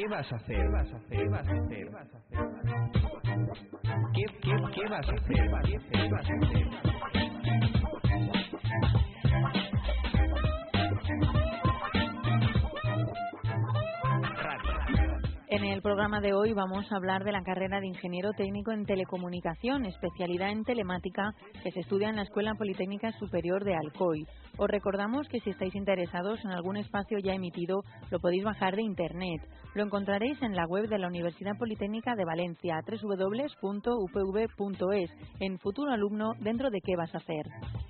¿Qué vas a hacer? ¿Qué vas a hacer? ¿Qué vas a hacer? ¿Qué vas a hacer? ¿Qué vas a hacer? ¿Qué vas a hacer? En el programa de hoy vamos a hablar de la carrera de Ingeniero Técnico en Telecomunicación, especialidad en telemática, que se estudia en la Escuela Politécnica Superior de Alcoy. Os recordamos que si estáis interesados en algún espacio ya emitido, lo podéis bajar de Internet. Lo encontraréis en la web de la Universidad Politécnica de Valencia, www.upv.es, en Futuro Alumno, dentro de ¿Qué vas a hacer?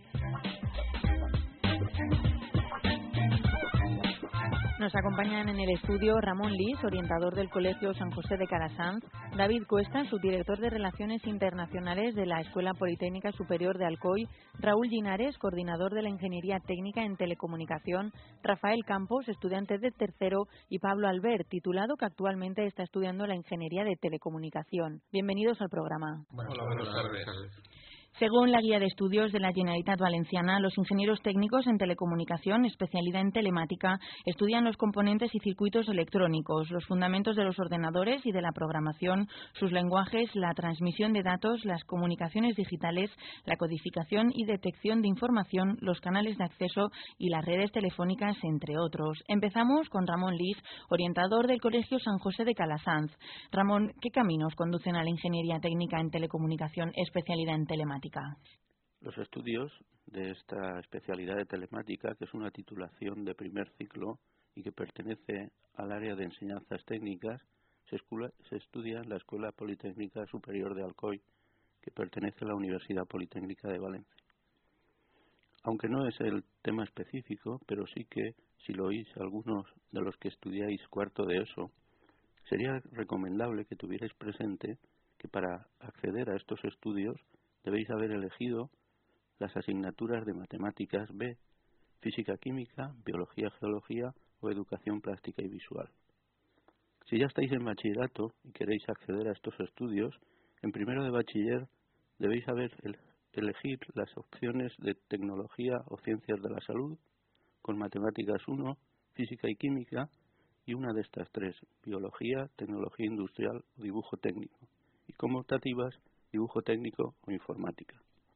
Nos acompañan en el estudio Ramón Lis, orientador del Colegio San José de Calasanz, David Cuesta, subdirector de Relaciones Internacionales de la Escuela Politécnica Superior de Alcoy, Raúl Linares, coordinador de la Ingeniería Técnica en Telecomunicación, Rafael Campos, estudiante de tercero, y Pablo Albert, titulado, que actualmente está estudiando la Ingeniería de Telecomunicación. Bienvenidos al programa. Hola, buenas tardes. Según la Guía de Estudios de la Generalitat Valenciana, los ingenieros técnicos en telecomunicación, especialidad en telemática, estudian los componentes y circuitos electrónicos, los fundamentos de los ordenadores y de la programación, sus lenguajes, la transmisión de datos, las comunicaciones digitales, la codificación y detección de información, los canales de acceso y las redes telefónicas, entre otros. Empezamos con Ramón Lis, orientador del Colegio San José de Calasanz. Ramón, ¿qué caminos conducen a la Ingeniería Técnica en Telecomunicación, especialidad en telemática? Los estudios de esta especialidad de telemática, que es una titulación de primer ciclo y que pertenece al área de enseñanzas técnicas, se estudia en la Escuela Politécnica Superior de Alcoy, que pertenece a la Universidad Politécnica de Valencia. Aunque no es el tema específico, pero sí que, si lo oís algunos de los que estudiáis cuarto de ESO, sería recomendable que tuvierais presente que para acceder a estos estudios debéis haber elegido las asignaturas de Matemáticas B, Física-Química, Biología-Geología o Educación Plástica y Visual. Si ya estáis en bachillerato y queréis acceder a estos estudios, en primero de bachiller debéis elegir las opciones de Tecnología o Ciencias de la Salud, con Matemáticas 1, Física y Química, y una de estas tres, Biología, Tecnología Industrial o Dibujo Técnico, y como optativas, Dibujo Técnico o Informática.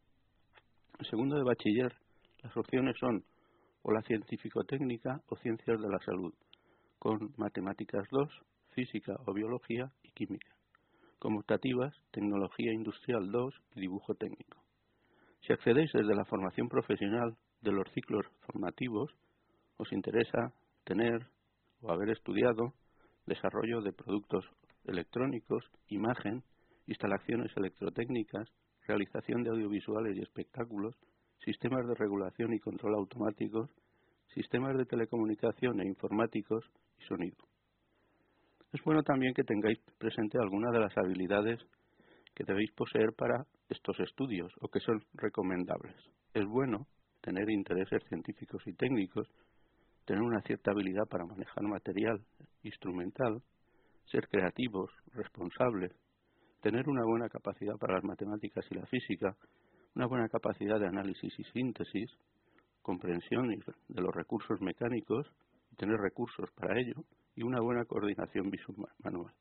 En segundo de bachiller, las opciones son o la Científico-Técnica o Ciencias de la Salud, con Matemáticas 2, Física o Biología y Química. Como optativas, Tecnología Industrial 2 y Dibujo Técnico. Si accedéis desde la formación profesional de los ciclos formativos, os interesa tener o haber estudiado desarrollo de productos electrónicos, imagen, instalaciones electrotécnicas, realización de audiovisuales y espectáculos, sistemas de regulación y control automáticos, sistemas de telecomunicación e informáticos y sonido. Es bueno también que tengáis presente algunas de las habilidades que debéis poseer para estos estudios o que son recomendables. Es bueno tener intereses científicos y técnicos, tener una cierta habilidad para manejar material instrumental, ser creativos, responsables, tener una buena capacidad para las matemáticas y la física, una buena capacidad de análisis y síntesis, comprensión de los recursos mecánicos, tener recursos para ello y una buena coordinación visual-manual.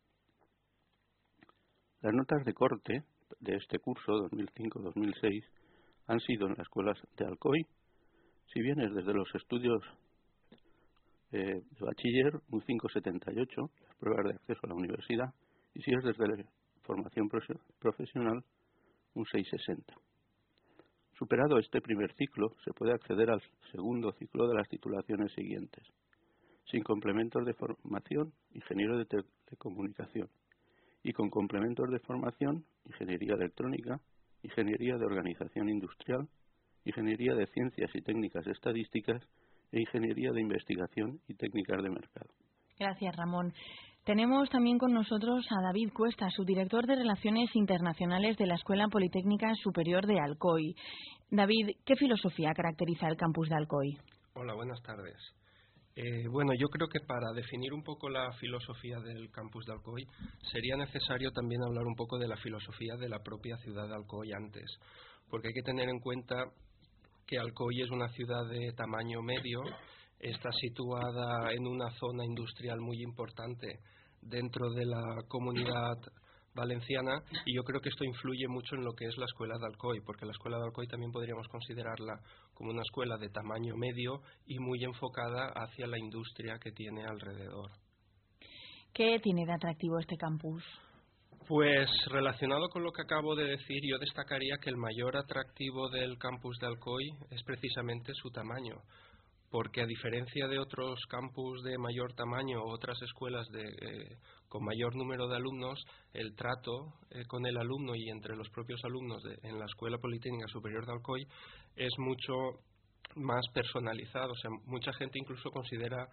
Las notas de corte de este curso 2005-2006 han sido en las escuelas de Alcoy, si vienes desde los estudios de bachiller, un 5,78, las pruebas de acceso a la universidad, y si es desde la formación profesional, un 6,60. Superado este primer ciclo, se puede acceder al segundo ciclo de las titulaciones siguientes. Sin complementos de formación, ingeniero de telecomunicación. Y con complementos de formación, ingeniería electrónica, ingeniería de organización industrial, ingeniería de ciencias y técnicas estadísticas e ingeniería de investigación y técnicas de mercado. Gracias, Ramón. Tenemos también con nosotros a David Cuesta, subdirector de Relaciones Internacionales de la Escuela Politécnica Superior de Alcoy. David, ¿qué filosofía caracteriza el campus de Alcoy? Hola, buenas tardes. Bueno, yo creo que para definir un poco la filosofía del campus de Alcoy sería necesario también hablar un poco de la filosofía de la propia ciudad de Alcoy antes, porque hay que tener en cuenta que Alcoy es una ciudad de tamaño medio, está situada en una zona industrial muy importante dentro de la comunidad valenciana, y yo creo que esto influye mucho en lo que es la Escuela de Alcoy, porque la Escuela de Alcoy también podríamos considerarla como una escuela de tamaño medio y muy enfocada hacia la industria que tiene alrededor. ¿Qué tiene de atractivo este campus? Pues relacionado con lo que acabo de decir, yo destacaría que el mayor atractivo del campus de Alcoy es precisamente su tamaño, porque a diferencia de otros campus de mayor tamaño o otras escuelas con mayor número de alumnos, el trato con el alumno y entre los propios alumnos en la Escuela Politécnica Superior de Alcoy es mucho más personalizado. O sea, mucha gente incluso considera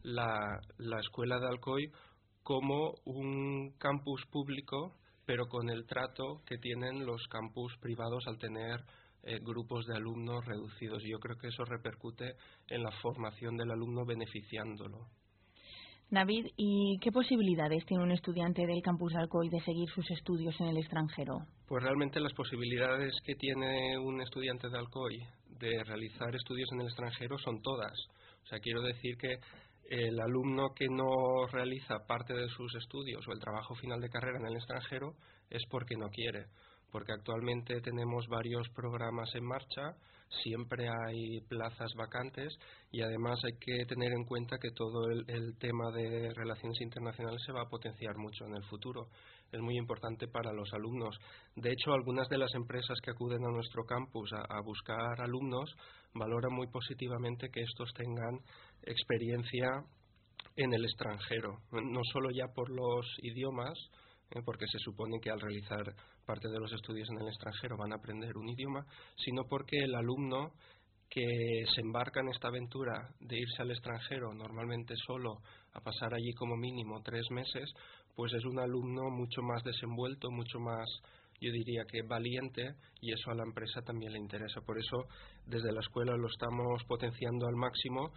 la Escuela de Alcoy como un campus público, pero con el trato que tienen los campus privados al tener grupos de alumnos reducidos. Y yo creo que eso repercute en la formación del alumno beneficiándolo. David, ¿y qué posibilidades tiene un estudiante del campus de Alcoy de seguir sus estudios en el extranjero? Pues realmente las posibilidades que tiene un estudiante de Alcoy de realizar estudios en el extranjero son todas. O sea, quiero decir que el alumno que no realiza parte de sus estudios o el trabajo final de carrera en el extranjero es porque no quiere, porque actualmente tenemos varios programas en marcha, siempre hay plazas vacantes y además hay que tener en cuenta que todo el tema de relaciones internacionales se va a potenciar mucho en el futuro. Es muy importante para los alumnos. De hecho, algunas de las empresas que acuden a nuestro campus a buscar alumnos valoran muy positivamente que estos tengan experiencia en el extranjero, no solo ya por los idiomas, porque se supone que al realizar parte de los estudios en el extranjero van a aprender un idioma, sino porque el alumno que se embarca en esta aventura de irse al extranjero, normalmente solo, a pasar allí como mínimo 3 meses, pues es un alumno mucho más desenvuelto, mucho más, yo diría que valiente, y eso a la empresa también le interesa. Por eso desde la escuela lo estamos potenciando al máximo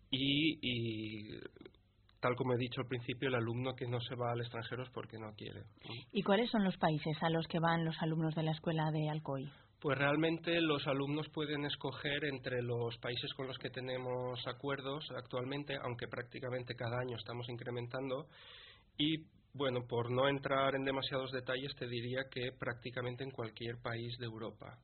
y tal como he dicho al principio, el alumno que no se va al extranjero es porque no quiere. ¿Y cuáles son los países a los que van los alumnos de la Escuela de Alcoy? Pues realmente los alumnos pueden escoger entre los países con los que tenemos acuerdos actualmente, aunque prácticamente cada año estamos incrementando. Y bueno, por no entrar en demasiados detalles, te diría que prácticamente en cualquier país de Europa.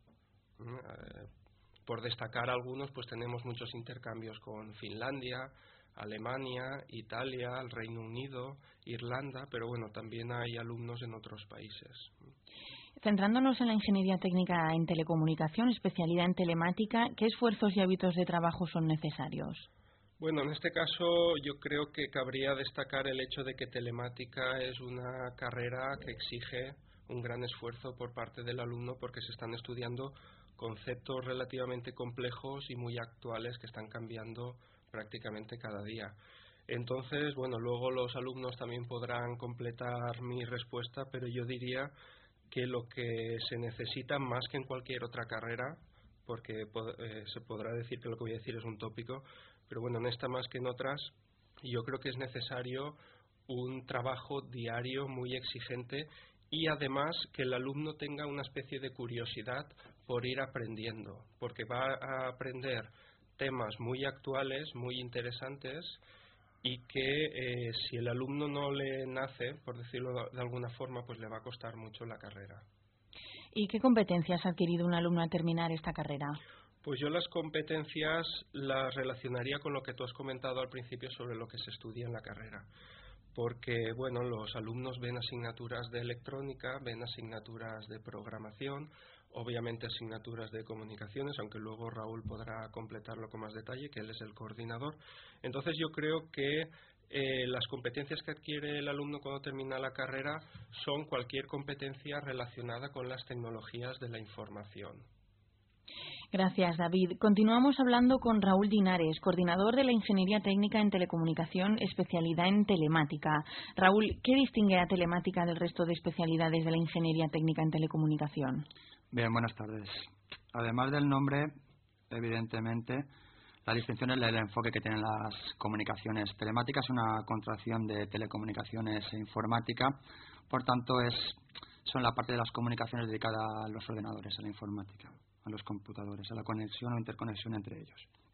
Por destacar algunos, pues tenemos muchos intercambios con Finlandia, Alemania, Italia, el Reino Unido, Irlanda, pero bueno, también hay alumnos en otros países. Centrándonos en la ingeniería técnica en telecomunicación, especialidad en telemática, ¿qué esfuerzos y hábitos de trabajo son necesarios? Bueno, en este caso yo creo que cabría destacar el hecho de que telemática es una carrera que exige un gran esfuerzo por parte del alumno porque se están estudiando conceptos relativamente complejos y muy actuales que están cambiando prácticamente cada día. Entonces, bueno, luego los alumnos también podrán completar mi respuesta, pero yo diría que lo que se necesita más que en cualquier otra carrera, porque se podrá decir que lo que voy a decir es un tópico, pero bueno, en esta más que en otras, yo creo que es necesario un trabajo diario muy exigente y además que el alumno tenga una especie de curiosidad por ir aprendiendo, porque va a aprender temas muy actuales, muy interesantes y que si el alumno no le nace, por decirlo de alguna forma, pues le va a costar mucho la carrera. ¿Y qué competencias ha adquirido un alumno al terminar esta carrera? Pues yo las competencias las relacionaría con lo que tú has comentado al principio sobre lo que se estudia en la carrera. Porque, bueno, los alumnos ven asignaturas de electrónica, ven asignaturas de programación, obviamente asignaturas de comunicaciones, aunque luego Raúl podrá completarlo con más detalle, que él es el coordinador. Entonces yo creo que las competencias que adquiere el alumno cuando termina la carrera son cualquier competencia relacionada con las tecnologías de la información. Gracias, David. Continuamos hablando con Raúl Linares, coordinador de la Ingeniería Técnica en Telecomunicación, especialidad en telemática. Raúl, ¿qué distingue a telemática del resto de especialidades de la Ingeniería Técnica en Telecomunicación? Bien, buenas tardes. Además del nombre, evidentemente, la distinción es el enfoque que tienen las comunicaciones. Telemática es una contracción de telecomunicaciones e informática, por tanto son la parte de las comunicaciones dedicada a los ordenadores, a la informática, a los computadores, a la conexión o interconexión entre ellos.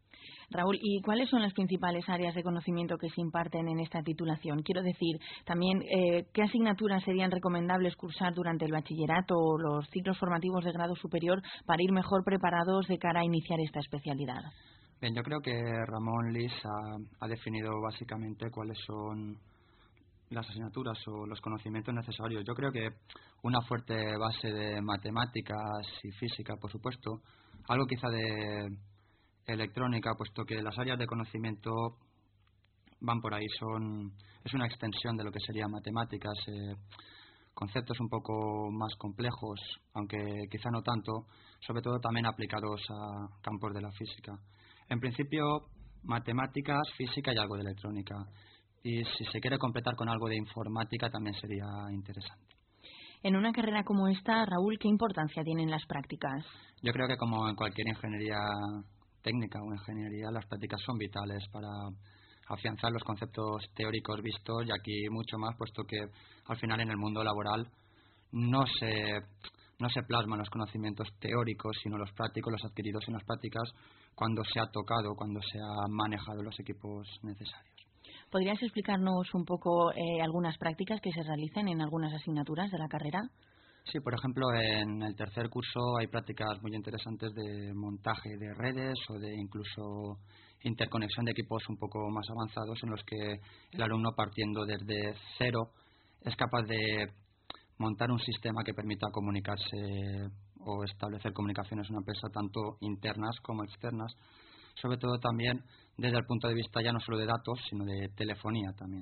Raúl, ¿y cuáles son las principales áreas de conocimiento que se imparten en esta titulación? Quiero decir, también, ¿qué asignaturas serían recomendables cursar durante el bachillerato o los ciclos formativos de grado superior para ir mejor preparados de cara a iniciar esta especialidad? Bien, yo creo que Ramón Lis ha definido básicamente cuáles son las asignaturas o los conocimientos necesarios. Yo creo que una fuerte base de matemáticas y física, por supuesto, algo quizá de electrónica, puesto que las áreas de conocimiento van por ahí, es una extensión de lo que sería matemáticas, conceptos un poco más complejos, aunque quizá no tanto, sobre todo también aplicados a campos de la física. En principio, matemáticas, física y algo de electrónica. Y si se quiere completar con algo de informática también sería interesante. En una carrera como esta, Raúl, ¿qué importancia tienen las prácticas? Yo creo que como en cualquier ingeniería técnica o ingeniería, las prácticas son vitales para afianzar los conceptos teóricos vistos y aquí mucho más, puesto que al final en el mundo laboral no se plasman los conocimientos teóricos, sino los prácticos, los adquiridos en las prácticas cuando se ha tocado, cuando se ha manejado los equipos necesarios. ¿Podrías explicarnos un poco algunas prácticas que se realicen en algunas asignaturas de la carrera? Sí, por ejemplo, en el tercer curso hay prácticas muy interesantes de montaje de redes o de incluso interconexión de equipos un poco más avanzados en los que el alumno, partiendo desde cero, es capaz de montar un sistema que permita comunicarse o establecer comunicaciones en una empresa tanto internas como externas, sobre todo también desde el punto de vista ya no solo de datos, sino de telefonía también.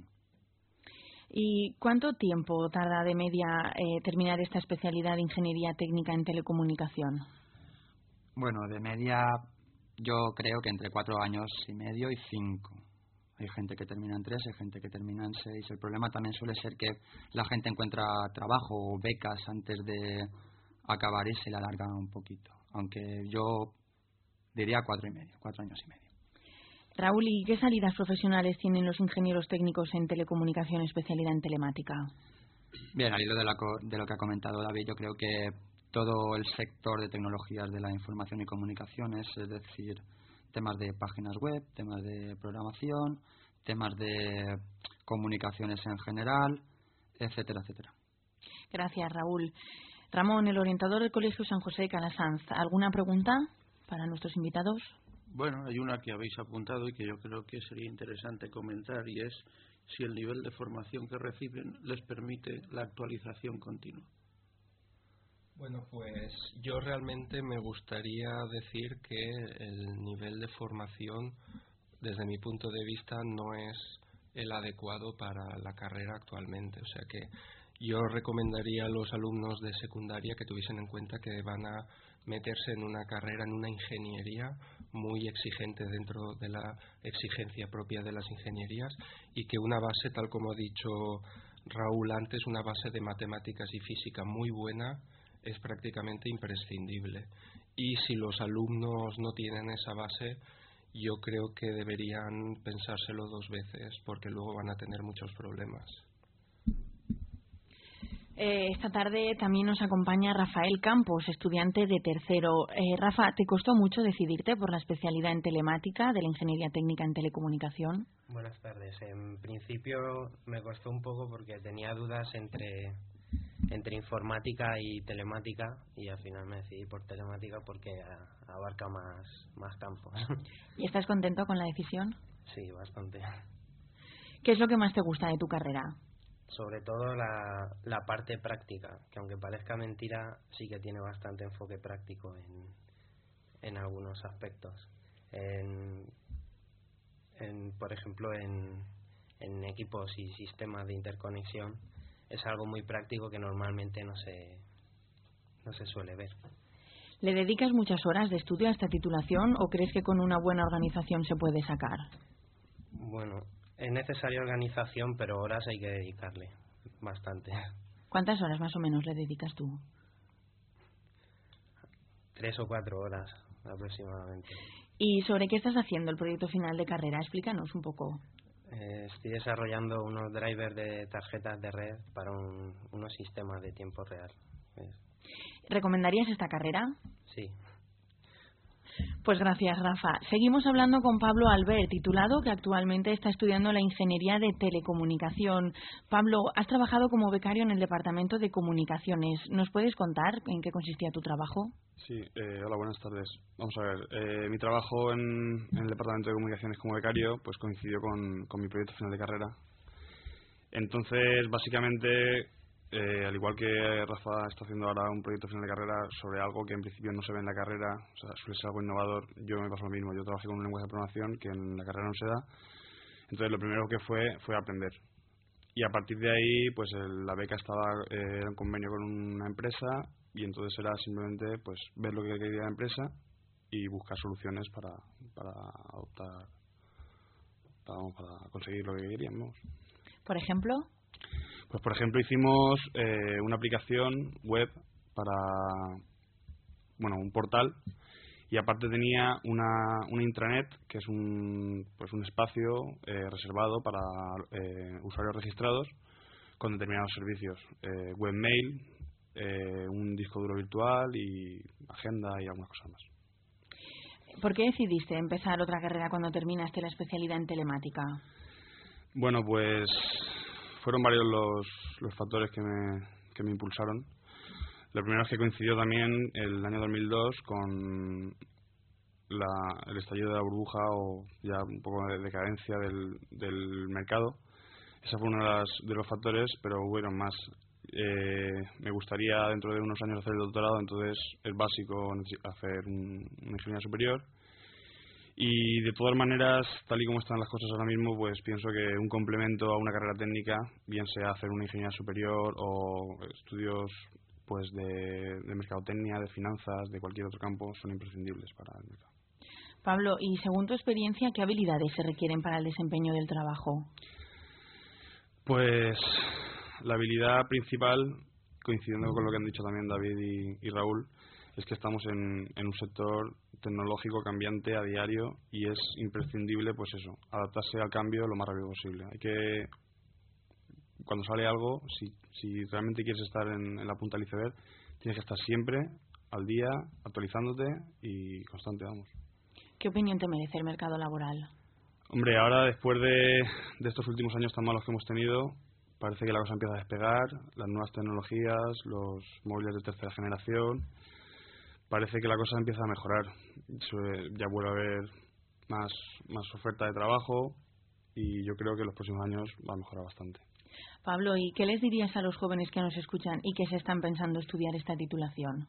¿Y cuánto tiempo tarda de media terminar esta especialidad de Ingeniería Técnica en Telecomunicación? Bueno, de media yo creo que entre 4 años y medio y 5. Hay gente que termina en 3, hay gente que termina en 6. El problema también suele ser que la gente encuentra trabajo o becas antes de acabar y se le alarga un poquito. Aunque yo diría 4 años y medio. Raúl, ¿y qué salidas profesionales tienen los ingenieros técnicos en telecomunicación, especialidad en telemática? Bien, al hilo de lo que ha comentado David, yo creo que todo el sector de tecnologías de la información y comunicaciones, es decir, temas de páginas web, temas de programación, temas de comunicaciones en general, etcétera, etcétera. Gracias, Raúl. Ramón, el orientador del Colegio San José de Calasanz, ¿alguna pregunta para nuestros invitados? Bueno, hay una que habéis apuntado y que yo creo que sería interesante comentar, y es si el nivel de formación que reciben les permite la actualización continua. Bueno, pues yo realmente me gustaría decir que el nivel de formación, desde mi punto de vista, no es el adecuado para la carrera actualmente. O sea que yo recomendaría a los alumnos de secundaria que tuviesen en cuenta que van a meterse en una carrera, en una ingeniería muy exigente dentro de la exigencia propia de las ingenierías, y que una base, tal como ha dicho Raúl antes, una base de matemáticas y física muy buena es prácticamente imprescindible. Y si los alumnos no tienen esa base, yo creo que deberían pensárselo 2 veces, porque luego van a tener muchos problemas. Esta tarde también nos acompaña Rafael Campos, estudiante de tercero. Rafa, ¿te costó mucho decidirte por la especialidad en telemática de la Ingeniería Técnica en Telecomunicación? Buenas tardes. En principio me costó un poco porque tenía dudas entre informática y telemática, y al final me decidí por telemática porque abarca más campos. ¿Y estás contento con la decisión? Sí, bastante. ¿Qué es lo que más te gusta de tu carrera? Sobre todo la parte práctica, que aunque parezca mentira, sí que tiene bastante enfoque práctico en algunos aspectos. Por ejemplo, en equipos y sistemas de interconexión, es algo muy práctico que normalmente no se suele ver. ¿Le dedicas muchas horas de estudio a esta titulación o crees que con una buena organización se puede sacar? Bueno, es necesaria organización, pero horas hay que dedicarle bastante. ¿Cuántas horas más o menos le dedicas tú? 3 o 4 horas aproximadamente. ¿Y sobre qué estás haciendo el proyecto final de carrera? Explícanos un poco. Estoy desarrollando unos drivers de tarjetas de red para unos sistemas de tiempo real. ¿Recomendarías esta carrera? Sí. Pues gracias, Rafa. Seguimos hablando con Pablo Albert, titulado, que actualmente está estudiando la Ingeniería de Telecomunicación. Pablo, has trabajado como becario en el Departamento de Comunicaciones. ¿Nos puedes contar en qué consistía tu trabajo? Sí, hola, buenas tardes. Vamos a ver, mi trabajo en el Departamento de Comunicaciones como becario pues coincidió con mi proyecto final de carrera. Entonces, básicamente, al igual que Rafa está haciendo ahora un proyecto final de carrera sobre algo que en principio no se ve en la carrera, o sea, suele ser algo innovador, yo me pasó lo mismo. Yo trabajé con un lenguaje de programación que en la carrera no se da. Entonces, lo primero que fue aprender. Y a partir de ahí, pues la beca era un convenio con una empresa y entonces era simplemente pues ver lo que quería la empresa y buscar soluciones para adoptar, para conseguir lo que queríamos. ¿Por ejemplo? Pues por ejemplo hicimos una aplicación web para, bueno, un portal, y aparte tenía una intranet, que es un espacio reservado para usuarios registrados con determinados servicios, webmail, un disco duro virtual y agenda y algunas cosas más. ¿Por qué decidiste empezar otra carrera cuando terminaste la especialidad en telemática? Bueno, pues fueron varios los factores que me impulsaron. Lo primero es que coincidió también el año 2002 con el estallido de la burbuja o ya un poco de decadencia del mercado. Ese fue uno de los factores, pero bueno, más. Me gustaría dentro de unos años hacer el doctorado, entonces es básico hacer una ingeniería superior. Y de todas maneras, tal y como están las cosas ahora mismo, pues pienso que un complemento a una carrera técnica, bien sea hacer una ingeniería superior o estudios pues de mercadotecnia, de finanzas, de cualquier otro campo, son imprescindibles para el mercado. Pablo, y según tu experiencia, ¿qué habilidades se requieren para el desempeño del trabajo? Pues la habilidad principal, coincidiendo con lo que han dicho también David y Raúl, es que estamos en un sector tecnológico cambiante a diario y es imprescindible, pues eso, adaptarse al cambio lo más rápido posible. Hay que, cuando sale algo, si realmente quieres estar en la punta del iceberg, tienes que estar siempre al día, actualizándote y constante, vamos. ¿Qué opinión te merece el mercado laboral? Hombre, ahora después de estos últimos años tan malos que hemos tenido, parece que la cosa empieza a despegar, las nuevas tecnologías, los móviles de tercera generación, parece que la cosa empieza a mejorar. Ya vuelve a haber más oferta de trabajo y yo creo que en los próximos años va a mejorar bastante. Pablo, ¿y qué les dirías a los jóvenes que nos escuchan y que se están pensando estudiar esta titulación?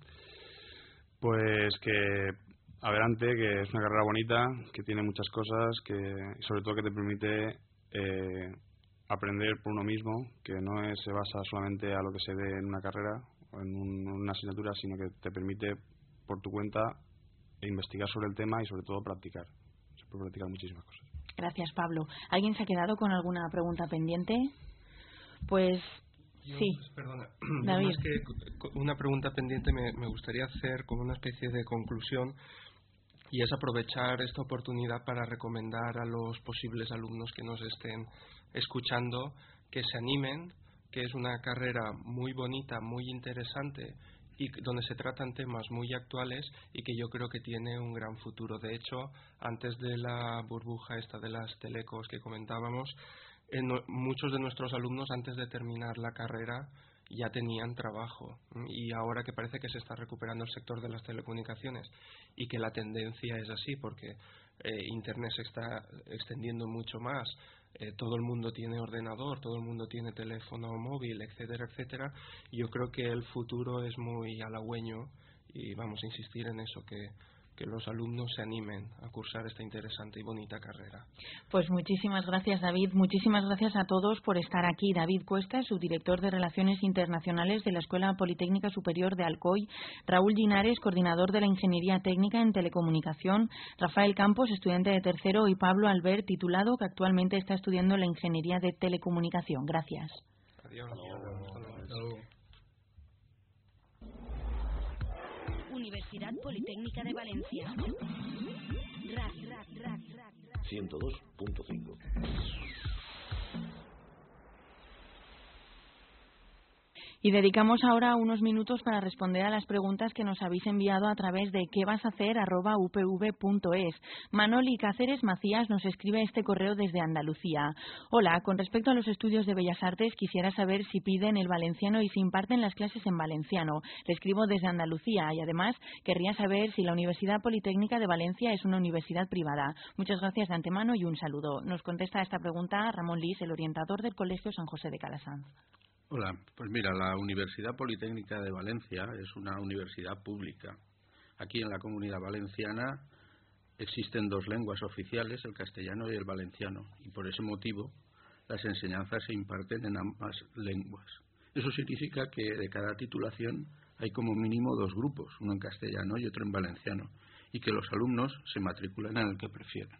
Pues que adelante, que es una carrera bonita, que tiene muchas cosas, que sobre todo que te permite aprender por uno mismo, que no se basa solamente a lo que se ve en una carrera o en una asignatura, sino que te permite por tu cuenta investigar sobre el tema y sobre todo practicar. Se puede practicar muchísimas cosas. Gracias, Pablo. ¿Alguien se ha quedado con alguna pregunta pendiente? Pues sí. Perdona, David. más que una pregunta pendiente me gustaría hacer como una especie de conclusión, y es aprovechar esta oportunidad para recomendar a los posibles alumnos que nos estén escuchando que se animen, que es una carrera muy bonita, muy interesante y donde se tratan temas muy actuales y que yo creo que tiene un gran futuro. De hecho, antes de la burbuja esta de las telecos que comentábamos, muchos de nuestros alumnos antes de terminar la carrera ya tenían trabajo, y ahora que parece que se está recuperando el sector de las telecomunicaciones y que la tendencia es así porque Internet se está extendiendo mucho más, todo el mundo tiene ordenador, todo el mundo tiene teléfono móvil, etcétera, etcétera. Yo creo que el futuro es muy halagüeño y vamos a insistir en eso, que los alumnos se animen a cursar esta interesante y bonita carrera. Pues muchísimas gracias, David. Muchísimas gracias a todos por estar aquí. David Cuesta, subdirector de Relaciones Internacionales de la Escuela Politécnica Superior de Alcoy; Raúl Linares, coordinador de la Ingeniería Técnica en Telecomunicación; Rafael Campos, estudiante de tercero; y Pablo Albert, titulado, que actualmente está estudiando la Ingeniería de Telecomunicación. Gracias. Adiós. Universidad Politécnica de Valencia. 102.5. Y dedicamos ahora unos minutos para responder a las preguntas que nos habéis enviado a través de quevasahacer@upv.es. Manoli Cáceres Macías nos escribe este correo desde Andalucía. Hola, con respecto a los estudios de Bellas Artes, quisiera saber si piden el valenciano y si imparten las clases en valenciano. Le escribo desde Andalucía y además querría saber si la Universidad Politécnica de Valencia es una universidad privada. Muchas gracias de antemano y un saludo. Nos contesta a esta pregunta Ramón Lis, el orientador del Colegio San José de Calasanz. Hola, pues mira, la Universidad Politécnica de Valencia es una universidad pública. Aquí en la Comunidad Valenciana existen dos lenguas oficiales, el castellano y el valenciano, y por ese motivo las enseñanzas se imparten en ambas lenguas. Eso significa que de cada titulación hay como mínimo dos grupos, uno en castellano y otro en valenciano, y que los alumnos se matriculan en el que prefieran.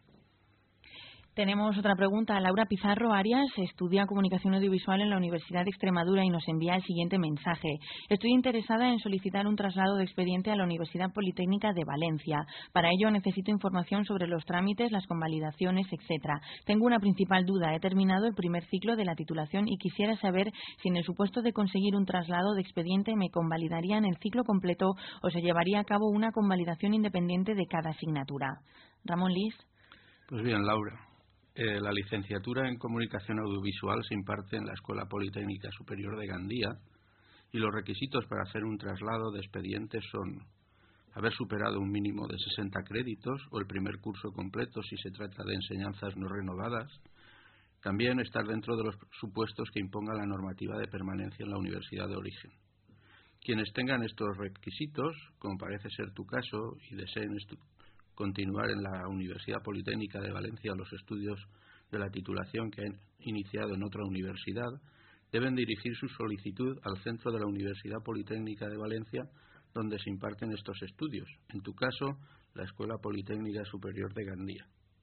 Tenemos otra pregunta. Laura Pizarro Arias estudia Comunicación Audiovisual en la Universidad de Extremadura y nos envía el siguiente mensaje. Estoy interesada en solicitar un traslado de expediente a la Universidad Politécnica de Valencia. Para ello necesito información sobre los trámites, las convalidaciones, etc. Tengo una principal duda. He terminado el primer ciclo de la titulación y quisiera saber si en el supuesto de conseguir un traslado de expediente me convalidarían el ciclo completo o se llevaría a cabo una convalidación independiente de cada asignatura. Ramón Lis. Pues bien, Laura. La licenciatura en Comunicación Audiovisual se imparte en la Escuela Politécnica Superior de Gandía y los requisitos para hacer un traslado de expediente son haber superado un mínimo de 60 créditos o el primer curso completo si se trata de enseñanzas no renovadas, también estar dentro de los supuestos que imponga la normativa de permanencia en la universidad de origen. Quienes tengan estos requisitos, como parece ser tu caso, y deseen continuar en la Universidad Politécnica de Valencia los estudios de la titulación que han iniciado en otra universidad, deben dirigir su solicitud al centro de la Universidad Politécnica de Valencia donde se imparten estos estudios, en tu caso, la Escuela Politécnica Superior de Gandía.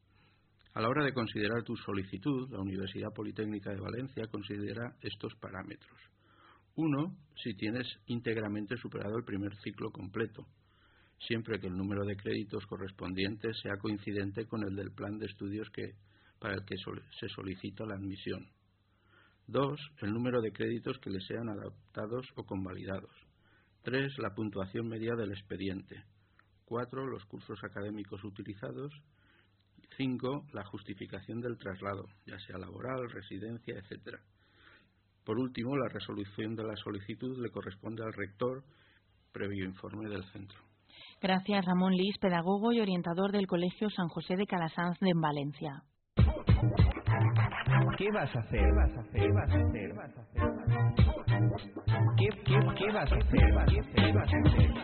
A la hora de considerar tu solicitud, la Universidad Politécnica de Valencia considera estos parámetros. 1. Si tienes íntegramente superado el primer ciclo completo, siempre que el número de créditos correspondientes sea coincidente con el del plan de estudios para el que se solicita la admisión. 2. El número de créditos que le sean adaptados o convalidados. 3. La puntuación media del expediente. 4. Los cursos académicos utilizados. 5. La justificación del traslado, ya sea laboral, residencia, etc. Por último, la resolución de la solicitud le corresponde al rector previo informe del centro. Gracias, Ramón Lis, pedagogo y orientador del Colegio San José de Calasanz de Valencia. ¿Qué vas a hacer? ¿Qué vas a hacer? ¿Qué vas a hacer? ¿Qué vas a hacer? ¿Qué vas a hacer?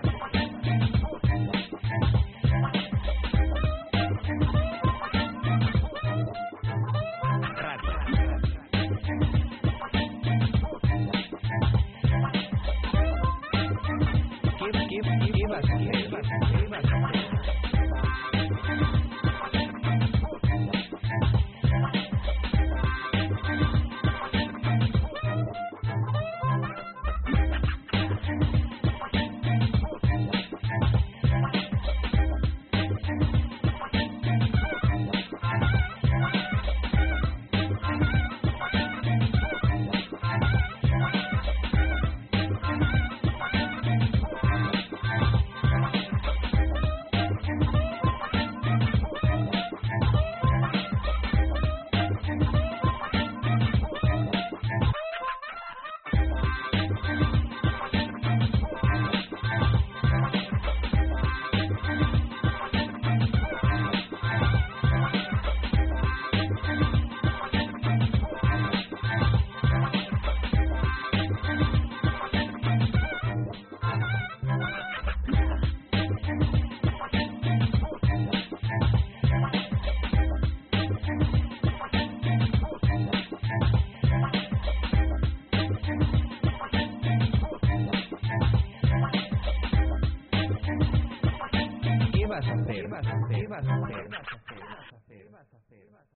¿Qué vas a hacer?